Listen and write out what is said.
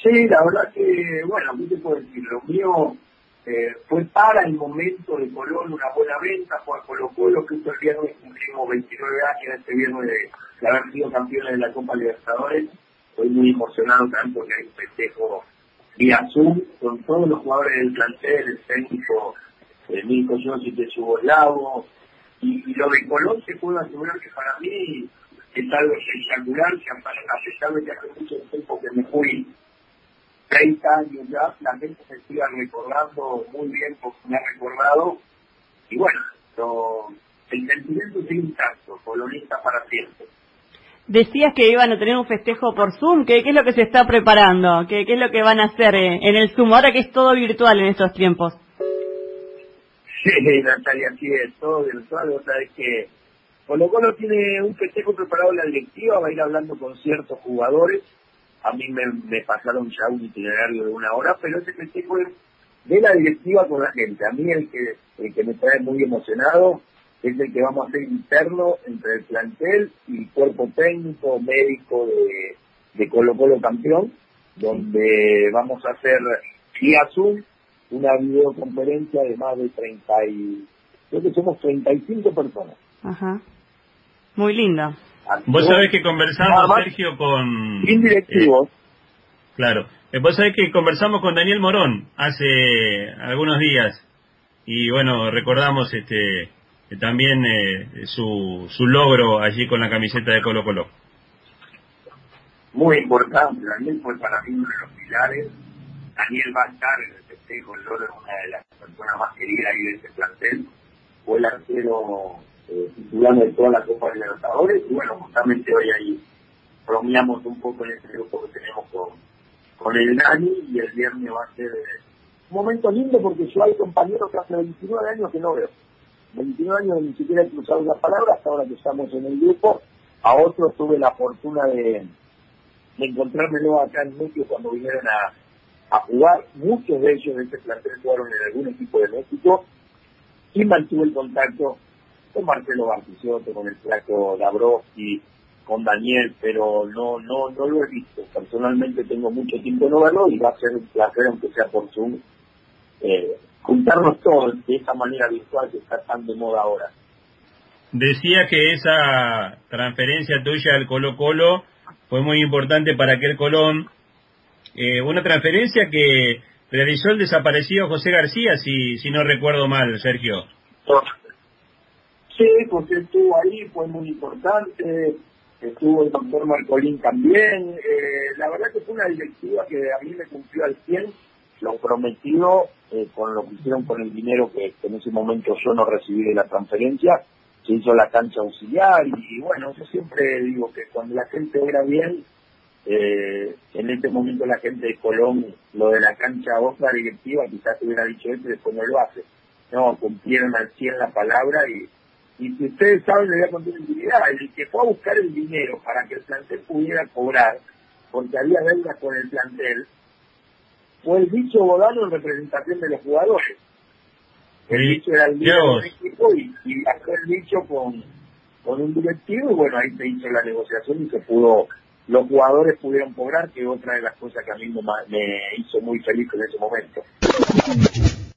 Sí, la verdad que, bueno, ¿qué te puedo decir? Lo mío fue para el momento de Colón una buena venta, fue a Colo-Colo, que este viernes cumplimos 29 años, este viernes de haber sido campeones de la Copa Libertadores. Estoy muy emocionado también porque hay un festejo vía Zoom con todos los jugadores del plantel, el técnico Mirko Josic de Yugoslavo. Y lo de Colón te puedo asegurar que para mí es algo espectacular, que a pesar de que hace mucho tiempo que me fui, 30 años ya, la gente se sigue recordando muy bien porque me ha recordado. Y bueno, el sentimiento sigue intacto, colonista para siempre. Decías que iban a tener un festejo por Zoom. ¿Qué es lo que se está preparando? ¿Qué es lo que van a hacer en el Zoom? Ahora que es todo virtual en estos tiempos. Sí, Natalia, así es, todo virtual. Vos sabés que Colo-Colo tiene un festejo preparado en la directiva, va a ir hablando con ciertos jugadores. A mí me pasaron ya un itinerario de 1 hora, pero ese festejo es de la directiva con la gente. A mí el que me trae muy emocionado es el que vamos a hacer interno entre el plantel y el cuerpo técnico, médico de Colo-Colo campeón, donde vamos a hacer vía Zoom una videoconferencia de más de creo que somos 35 personas. Ajá. Muy lindo. Vos sabés que conversamos, Sergio, con... Indirectivos. Claro. Vos sabés que conversamos con Daniel Morón hace algunos días. Y bueno, recordamos también su logro allí con la camiseta de Colo-Colo. Muy importante. Daniel fue para mí uno de los pilares. Daniel va a estar en el festejo. Loro es una de las personas más queridas ahí de este plantel. Fue el arquero titular de toda la Copa de Libertadores. Y bueno, justamente hoy ahí bromeamos un poco en ese grupo que tenemos con el Dani. Y el viernes va a ser un momento lindo porque yo hay compañeros que hace 29 años que no veo. 29 años ni siquiera he cruzado una palabra hasta ahora que estamos en el grupo. A otros tuve la fortuna de encontrármelo acá en México cuando vinieron a jugar. Muchos de ellos de este plantel jugaron en algún equipo de México y mantuve el contacto con Marcelo Bartichotto, con el flaco Dabrowski, con Daniel, pero no lo he visto. Personalmente tengo mucho tiempo de no verlo y va a ser un placer, aunque sea por Zoom, juntarnos todos de esa manera virtual que está tan de moda ahora. Decía que esa transferencia tuya al Colo-Colo fue muy importante para aquel Colón. Una transferencia que realizó el desaparecido José García, si no recuerdo mal, Sergio. Sí, José estuvo ahí, fue muy importante. Estuvo el doctor Marcolín también. La verdad que fue una directiva que a mí me cumplió al 100 lo prometido con lo que hicieron con el dinero que en ese momento yo no recibí de la transferencia. Se hizo la cancha auxiliar y bueno, yo siempre digo que cuando la gente obra bien, en este momento la gente de Colón, lo de la cancha otra directiva, quizás te hubiera dicho esto y después no lo hace. No, cumplieron al 100 la palabra y si ustedes saben, le voy a contar una intimidad. El que fue a buscar el dinero para que el plantel pudiera cobrar, porque había deudas con el plantel, fue el bicho Bodano en representación de los jugadores. El bicho era el líder del equipo y viajó el bicho con un directivo y bueno, ahí se hizo la negociación y los jugadores pudieron cobrar, que es otra de las cosas que a mí me hizo muy feliz en ese momento.